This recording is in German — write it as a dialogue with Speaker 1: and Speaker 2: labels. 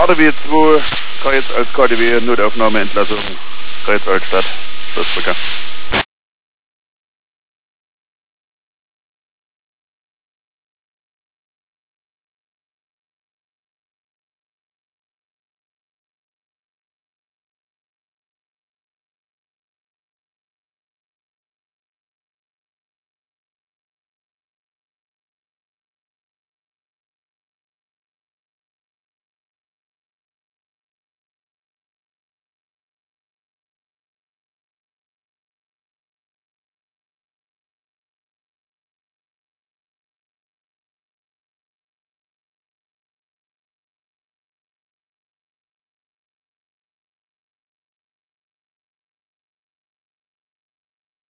Speaker 1: KDW 2, Kreuz als KDW, Notaufnahme, Entlassung, Kreuz Altstadt, Schlossbrücke.